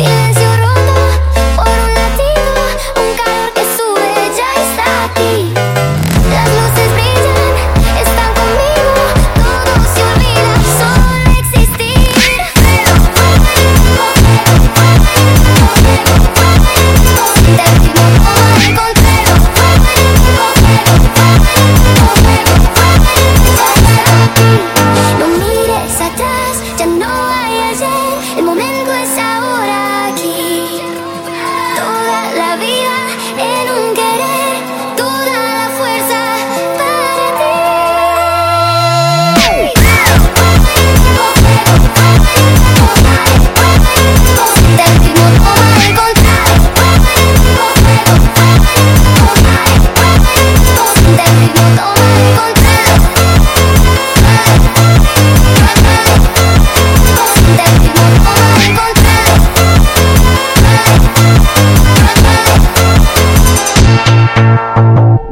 Silencio roto por un latido, un calor que sube ya está aquí. Las luces brillan, están conmigo, todo se olvida, solo existir. Pero siente el ritmo como el contrario. No mires atrás, ya no hay ayer, el momento es ahora aquí. Toda la vida en un querer, toda la fuerza para ti. Siente el ritmo como el contrario. Siente el ritmo como el contrario. Siente el ritmo como el contrario.